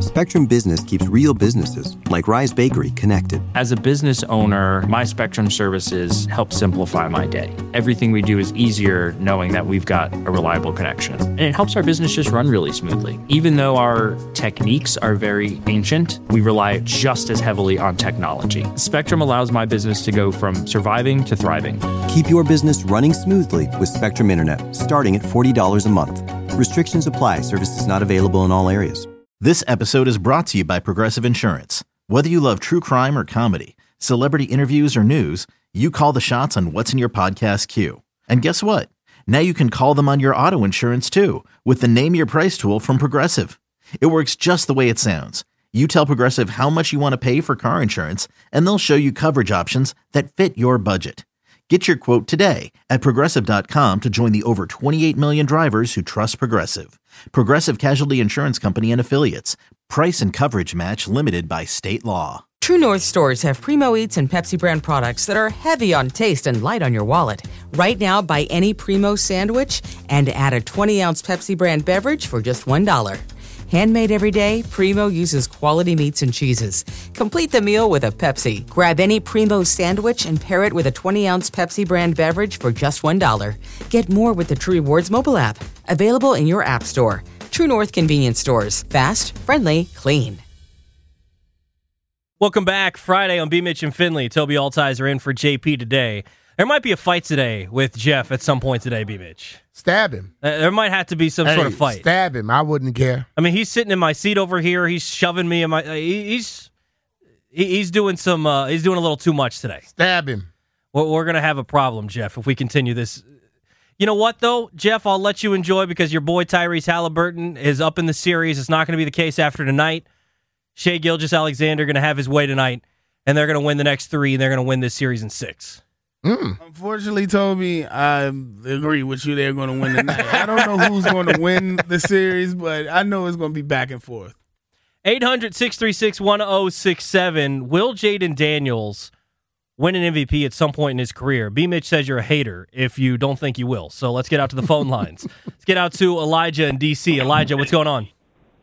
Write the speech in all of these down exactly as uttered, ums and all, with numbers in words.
Spectrum Business keeps real businesses, like Rise Bakery, connected. As a business owner, my Spectrum services help simplify my day. Everything we do is easier knowing that we've got a reliable connection. And it helps our business just run really smoothly. Even though our techniques are very ancient, we rely just as heavily on technology. Spectrum allows my business to go from surviving to thriving. Keep your business running smoothly with Spectrum Internet, starting at forty dollars a month. Restrictions apply. Services not available in all areas. This episode is brought to you by Progressive Insurance. Whether you love true crime or comedy, celebrity interviews or news, you call the shots on what's in your podcast queue. And guess what? Now you can call them on your auto insurance too with the Name Your Price tool from Progressive. It works just the way it sounds. You tell Progressive how much you want to pay for car insurance, and they'll show you coverage options that fit your budget. Get your quote today at Progressive dot com to join the over twenty-eight million drivers who trust Progressive. Progressive Casualty Insurance Company and Affiliates. Price and coverage match limited by state law. True North stores have Primo Eats and Pepsi brand products that are heavy on taste and light on your wallet. Right now, buy any Primo sandwich and add a twenty-ounce Pepsi brand beverage for just one dollar. Handmade every day, Primo uses quality meats and cheeses. Complete the meal with a Pepsi. Grab any Primo sandwich and pair it with a twenty-ounce Pepsi brand beverage for just one dollar. Get more with the True Rewards mobile app. Available in your app store. True North convenience stores. Fast, friendly, clean. Welcome back. Friday on B. Mitch and Finley. Toby Altizer in for J P today. There might be a fight today with Jeff at some point today, B. Mitch. Stab him. Uh, there might have to be some hey, sort of fight. Stab him. I wouldn't care. I mean, he's sitting in my seat over here. He's shoving me in my. Uh, he, he's he, he's doing some. Uh, he's doing a little too much today. Stab him. Well, we're gonna have a problem, Jeff, if we continue this. You know what, though, Jeff? I'll let you enjoy because your boy Tyrese Halliburton is up in the series. It's not going to be the case after tonight. Shai Gilgeous-Alexander going to have his way tonight, and they're going to win the next three, and they're going to win this series in six. Mm. Unfortunately, Toby, I agree with you. They're going to win tonight. I don't know who's going to win the series, but I know it's going to be back and forth. eight hundred, six three six, one oh six seven. Will Jaden Daniels win an M V P at some point in his career? B. Mitch says you're a hater if you don't think you will. So let's get out to the phone lines. Let's get out to Elijah in D C. Elijah, what's going on?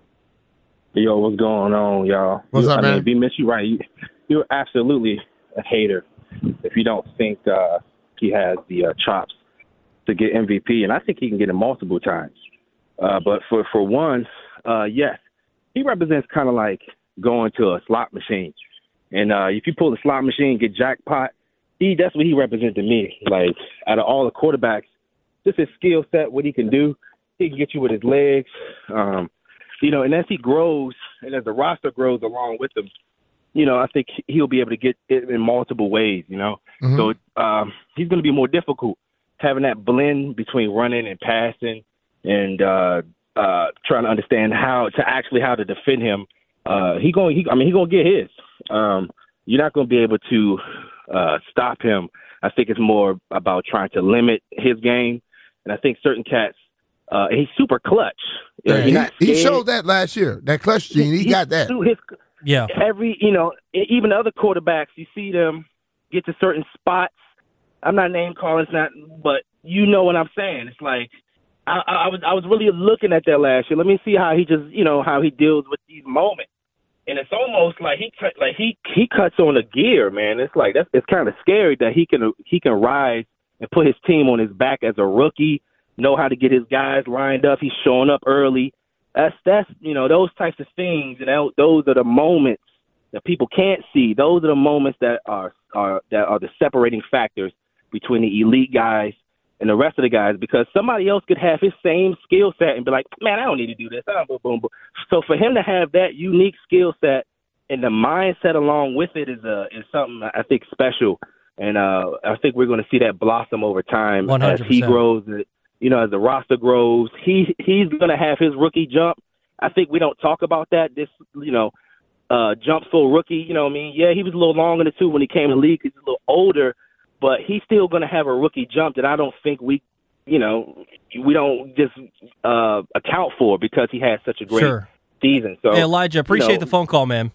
Yo, what's going on, y'all? What's you, up, I man? mean, B. Mitch, you right. You, you're absolutely a hater if you don't think uh, he has the uh, chops to get M V P, and I think he can get it multiple times. Uh, but for, for one, uh, yes, he represents kind of like going to a slot machine. And uh, if you pull the slot machine, get jackpot, he that's what he represents to me. Like, out of all the quarterbacks, just his skill set, what he can do, he can get you with his legs. Um, you know, and as he grows and as the roster grows along with him, you know, I think he'll be able to get it in multiple ways, you know. Mm-hmm. So um, he's going to be more difficult having that blend between running and passing and uh, uh, trying to understand how to actually how to defend him. Uh, he going, he, I mean, he's going to get his. Um, you're not going to be able to uh, stop him. I think it's more about trying to limit his game. And I think certain cats, uh, he's super clutch. Yeah, he, he showed that last year. That clutch gene, he, he got that. His, yeah. Every, you know, even other quarterbacks, you see them get to certain spots. I'm not name calling, it's not, but you know what I'm saying. It's like I, I was I was really looking at that last year. Let me see how he just, you know, how he deals with these moments. And it's almost like he cut, like he he cuts on a gear, man. It's like that's it's kind of scary that he can he can rise and put his team on his back as a rookie. Know how to get his guys lined up. He's showing up early. That's that's you know those types of things, and that, those are the moments that people can't see. Those are the moments that are are that are the separating factors between the elite guys and the rest of the guys. Because somebody else could have his same skill set and be like, man, I don't need to do this. I don't boom, boom, boom. So for him to have that unique skill set and the mindset along with it is a is something I think special, and uh, I think we're going to see that blossom over time one hundred percent. As he grows. You know, as the roster grows, he he's going to have his rookie jump. I think we don't talk about that. This, you know, uh, jump for rookie. You know what I mean? Yeah, he was a little long in the tooth when he came in the league. He's a little older, but he's still going to have a rookie jump that I don't think we, you know, we don't just uh, account for because he had such a great sure. season. So, hey, Elijah, appreciate you know, the phone call, man.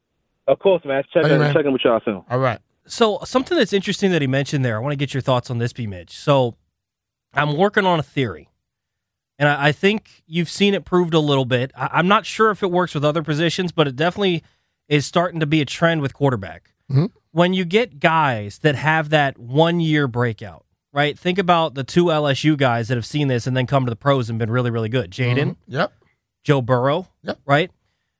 Of course, man. Check hey, in, man. check in with y'all soon. All right. So something that's interesting that he mentioned there, I want to get your thoughts on this, B. Mitch. So I'm working on a theory. And I, I think you've seen it proved a little bit. I, I'm not sure if it works with other positions, but it definitely is starting to be a trend with quarterback. Mm-hmm. When you get guys that have that one-year breakout, right? Think about the two L S U guys that have seen this and then come to the pros and been really, really good. Jaden, Mm-hmm. Yep. Joe Burrow, Yep. right?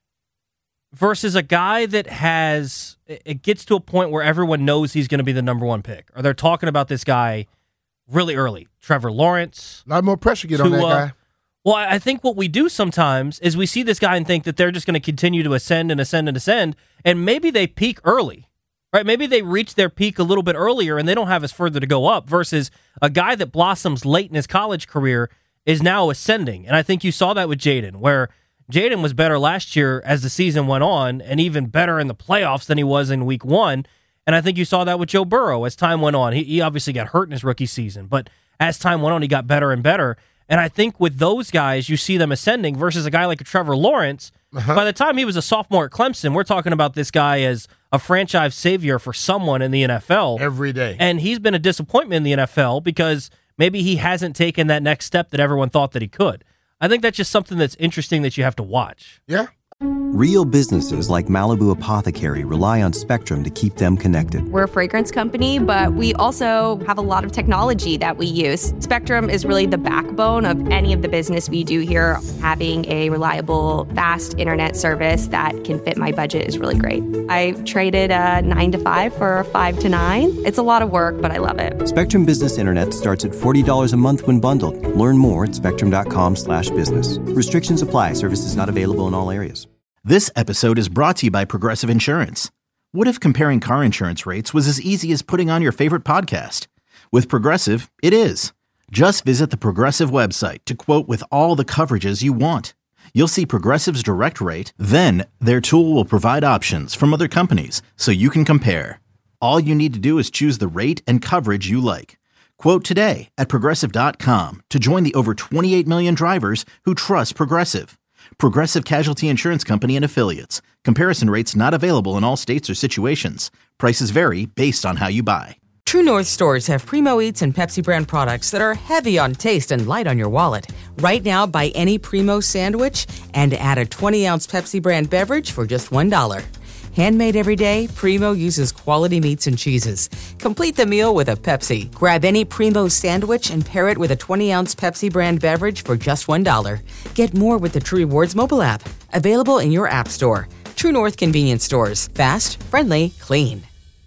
Versus a guy that has, it gets to a point where everyone knows he's going to be the number one pick. Or they're talking about this guy really early. Trevor Lawrence. A lot more pressure get on that Tua. guy. Well, I think what we do sometimes is we see this guy and think that they're just going to continue to ascend and ascend and ascend, and maybe they peak early, right? Maybe they reach their peak a little bit earlier and they don't have as further to go up versus a guy that blossoms late in his college career is now ascending. And I think you saw that with Jaden, where Jaden was better last year as the season went on and even better in the playoffs than he was in week one. And I think you saw that with Joe Burrow as time went on. He, he obviously got hurt in his rookie season, but as time went on, he got better and better. And I think with those guys, you see them ascending versus a guy like a Trevor Lawrence. Uh-huh. By the time he was a sophomore at Clemson, we're talking about this guy as a franchise savior for someone in the N F L. Every day. And he's been a disappointment in the N F L because maybe he hasn't taken that next step that everyone thought that he could. I think that's just something that's interesting that you have to watch. Yeah. Real businesses like Malibu Apothecary rely on Spectrum to keep them connected. We're a fragrance company, but we also have a lot of technology that we use. Spectrum is really the backbone of any of the business we do here. Having a reliable, fast internet service that can fit my budget is really great. I traded a nine to five for a five to nine. It's a lot of work, but I love it. Spectrum Business Internet starts at forty dollars a month when bundled. Learn more at spectrum.com slash business. Restrictions apply. Services not available in all areas. This episode is brought to you by Progressive Insurance. What if comparing car insurance rates was as easy as putting on your favorite podcast? With Progressive, it is. Just visit the Progressive website to quote with all the coverages you want. You'll see Progressive's direct rate, then their tool will provide options from other companies so you can compare. All you need to do is choose the rate and coverage you like. Quote today at progressive dot com to join the over twenty-eight million drivers who trust Progressive. Progressive Casualty Insurance Company and Affiliates. Comparison rates not available in all states or situations. Prices vary based on how you buy. True North stores have Primo Eats and Pepsi brand products that are heavy on taste and light on your wallet. Right now, buy any Primo sandwich and add a twenty ounce Pepsi brand beverage for just one dollar. Handmade every day, Primo uses quality meats and cheeses. Complete the meal with a Pepsi. Grab any Primo sandwich and pair it with a twenty ounce Pepsi brand beverage for just one dollar. Get more with the True Rewards mobile app. Available in your app store. True North convenience stores. Fast, friendly, clean.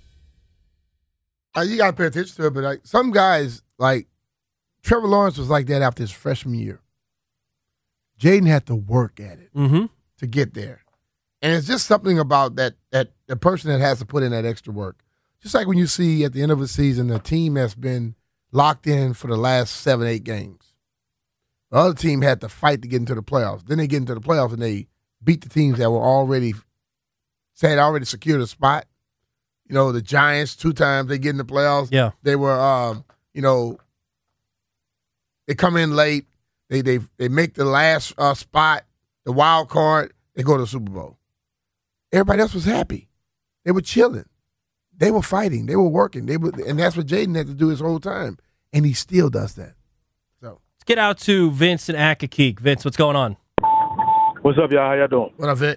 Uh, you got to pay attention to it, but like, some guys, like Trevor Lawrence was like that after his freshman year. Jaden had to work at it Mm-hmm. to get there. And it's just something about that that the person that has to put in that extra work. Just like when you see at the end of the season, the team has been locked in for the last seven, eight games. The other team had to fight to get into the playoffs. Then they get into the playoffs and they beat the teams that were already, say, had already secured a spot. You know, the Giants, two times they get in the playoffs. Yeah. They were, um, you know, they come in late. They they they make the last uh, spot, the wild card. They go to the Super Bowl. Everybody else was happy. They were chilling. They were fighting. They were working. They were, and that's what Jaden had to do his whole time, and he still does that. So Let's get out to Vince and Accokeek. Vince, what's going on? What's up, y'all? How y'all doing? what of it?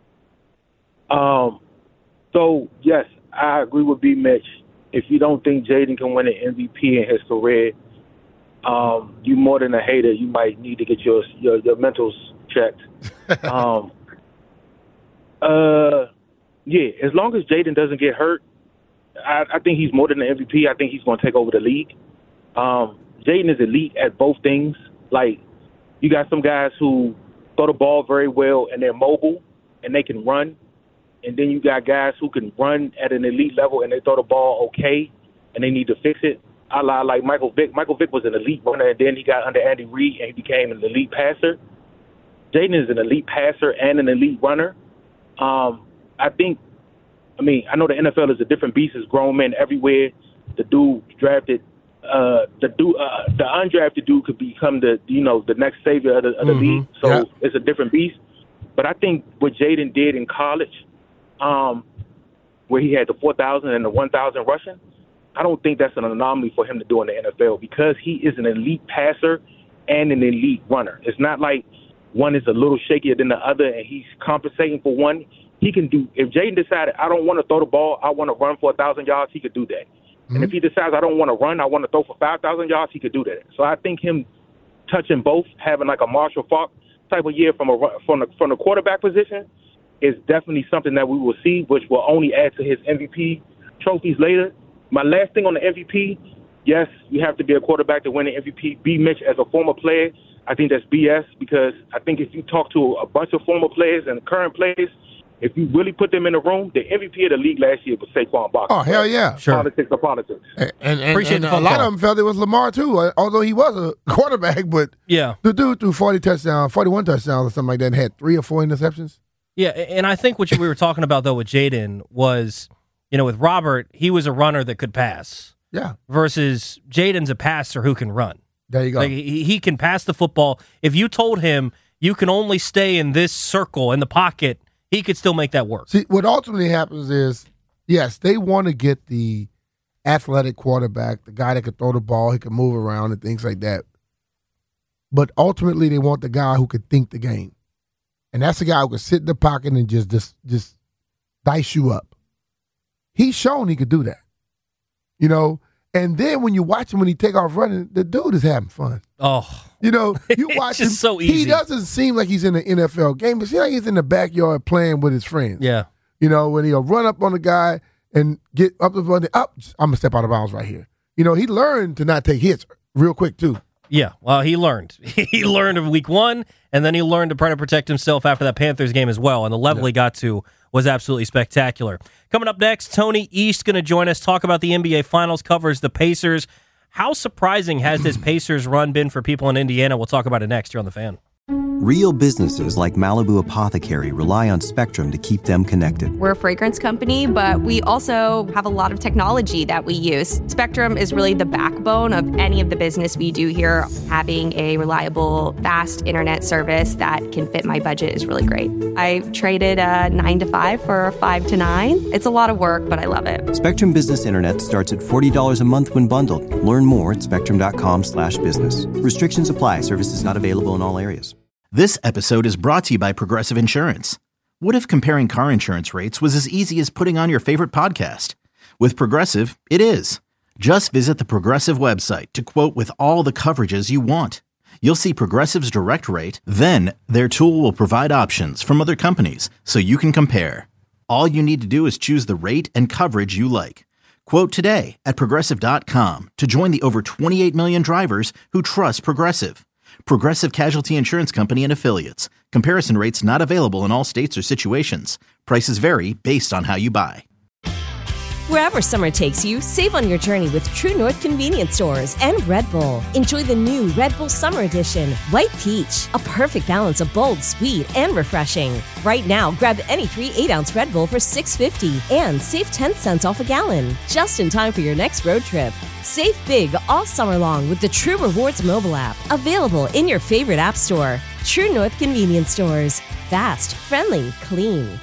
Um, so yes, I agree with B. Mitch. If you don't think Jaden can win an M V P in his career, um, you more than a hater. You might need to get your your, your mentals checked. um, uh, yeah, as long as Jaden doesn't get hurt, I, I think he's more than an M V P. I think he's going to take over the league. Um, Jaden is elite at both things. Like, you got some guys who throw the ball very well and they're mobile and they can run. And then you got guys who can run at an elite level and they throw the ball okay and they need to fix it. I lie like Michael Vick. Michael Vick was an elite runner and then he got under Andy Reid and he became an elite passer. Jaden is an elite passer and an elite runner. Um, I think, I mean, I know the N F L is a different beast. It's grown men everywhere. The dude drafted, uh, the dude, uh, the undrafted dude could become the, you know, the next savior of the, of the Mm-hmm. league. So Yeah. it's a different beast. But I think what Jaden did in college, um, where he had the four thousand and the one thousand rushing, I don't think that's an anomaly for him to do in the N F L because he is an elite passer and an elite runner. It's not like one is a little shakier than the other and he's compensating for one. He can do, if Jayden decided, I don't want to throw the ball, I want to run for one thousand yards, he could do that. Mm-hmm. And if he decides, I don't want to run, I want to throw for five thousand yards, he could do that. So I think him touching both, having like a Marshall Faulk type of year from a from the, from the quarterback position is definitely something that we will see, which will only add to his M V P trophies later. My last thing on the M V P, yes, you have to be a quarterback to win the M V P. B. Mitch, as a former player, I think that's B S because I think if you talk to a bunch of former players and current players, if you really put them in the room, the M V P of the league last year was Saquon Barkley. Oh, hell yeah. Sure. Politics are politics. And, and, and, Appreciate and the a phone lot call. of them felt it was Lamar, too, uh, although he was a quarterback. But Yeah. the dude threw forty touchdowns, forty-one touchdowns or something like that and had three or four interceptions. Yeah, and I think what we were talking about, though, with Jayden was, you know, with Robert, he was a runner that could pass. Yeah. Versus Jayden's a passer who can run. There you go. Like, he, he can pass the football. If you told him you can only stay in this circle in the pocket, he could still make that work. See, what ultimately happens is, yes, they want to get the athletic quarterback, the guy that can throw the ball, he can move around and things like that. But ultimately, they want the guy who can think the game. And that's the guy who can sit in the pocket and just, just, just dice you up. He's shown he could do that. You know? And then when you watch him when he take off running, the dude is having fun. Oh. You know, you watch It's just him. so easy. He doesn't seem like he's in an N F L game. It seems like he's in the backyard playing with his friends. Yeah. You know, when he'll run up on the guy and get up the front, up, I'm going to step out of bounds right here. You know, he learned to not take hits real quick, too. Yeah, well, he learned. He learned of week one, and then he learned to try to protect himself after that Panthers game as well. And the level yeah. he got to was absolutely spectacular. Coming up next, Tony East going to join us, talk about the N B A Finals, covers the Pacers. How surprising has this Pacers run been for people in Indiana? We'll talk about it next here on The Fan. Real businesses like Malibu Apothecary rely on Spectrum to keep them connected. We're a fragrance company, but we also have a lot of technology that we use. Spectrum is really the backbone of any of the business we do here. Having a reliable, fast internet service that can fit my budget is really great. I traded a nine to five for a five to nine. It's a lot of work, but I love it. Spectrum Business Internet starts at forty dollars a month when bundled. Learn more at spectrum.com slash business. Restrictions apply. Services not available in all areas. This episode is brought to you by Progressive Insurance. What if comparing car insurance rates was as easy as putting on your favorite podcast? With Progressive, it is. Just visit the Progressive website to quote with all the coverages you want. You'll see Progressive's direct rate, then their tool will provide options from other companies so you can compare. All you need to do is choose the rate and coverage you like. Quote today at Progressive dot com to join the over twenty-eight million drivers who trust Progressive. Progressive Casualty Insurance Company and Affiliates. Comparison rates not available in all states or situations. Prices vary based on how you buy. Wherever summer takes you, save on your journey with True North Convenience Stores and Red Bull. Enjoy the new Red Bull Summer Edition, White Peach, a perfect balance of bold, sweet, and refreshing. Right now, grab any three eight-ounce Red Bull for six fifty and save ten cents off a gallon. Just in time for your next road trip. Save big all summer long with the True Rewards mobile app. Available in your favorite app store. True North Convenience Stores. Fast, friendly, clean.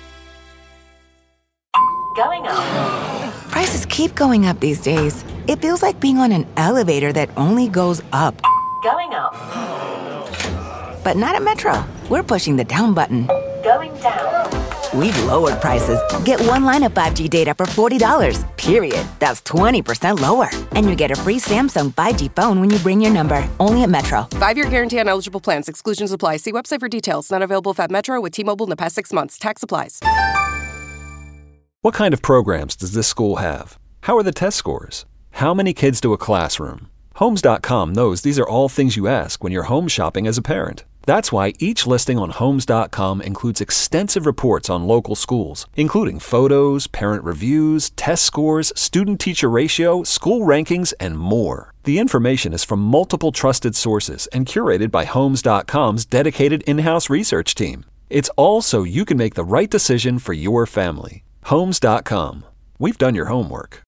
Going up. Prices keep going up these days. It feels like being on an elevator that only goes up. Going up. But not at Metro. We're pushing the down button. Going down. We've lowered prices. Get one line of five G data for forty dollars, period. That's twenty percent lower. And you get a free Samsung five G phone when you bring your number. Only at Metro. Five-year guarantee on eligible plans. Exclusions apply. See website for details. Not available if at Metro with T-Mobile in the past six months. Tax applies. What kind of programs does this school have? How are the test scores? How many kids do a classroom? Homes dot com knows these are all things you ask when you're home shopping as a parent. That's why each listing on Homes dot com includes extensive reports on local schools, including photos, parent reviews, test scores, student-teacher ratio, school rankings, and more. The information is from multiple trusted sources and curated by Homes dot com's dedicated in-house research team. It's all so you can make the right decision for your family. Homes dot com. We've done your homework.